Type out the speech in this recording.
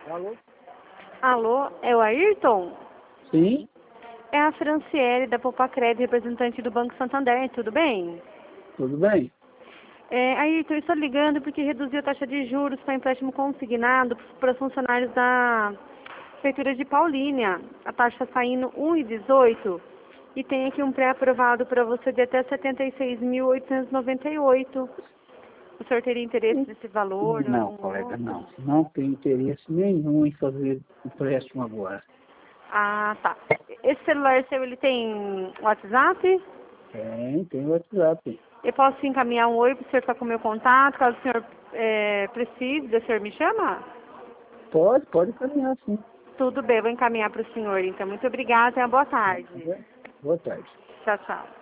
Alô? Alô, é o Ayrton? Sim, É a Franciele da Popacred, representante do Banco Santander, tudo bem? tudo bem? Ayrton, eu estou ligando porque reduziu a taxa de juros para empréstimo consignado para os funcionários da Prefeitura de Paulínia. A taxa está saindo 1,18 e tem aqui um pré-aprovado para você de até 76.898. O senhor teria interesse nesse valor? Em Não, algum colega, outro? não. Não tenho interesse nenhum em fazer empréstimo agora. Ah, tá. Esse celular seu, ele tem WhatsApp? Tem WhatsApp. Eu posso encaminhar um oi para o senhor ficar com o meu contato, caso o senhor precise, o senhor me chama? Pode caminhar, sim. Tudo bem, vou encaminhar para o senhor, então. Muito obrigada e uma boa tarde. Boa tarde. Tchau, tchau.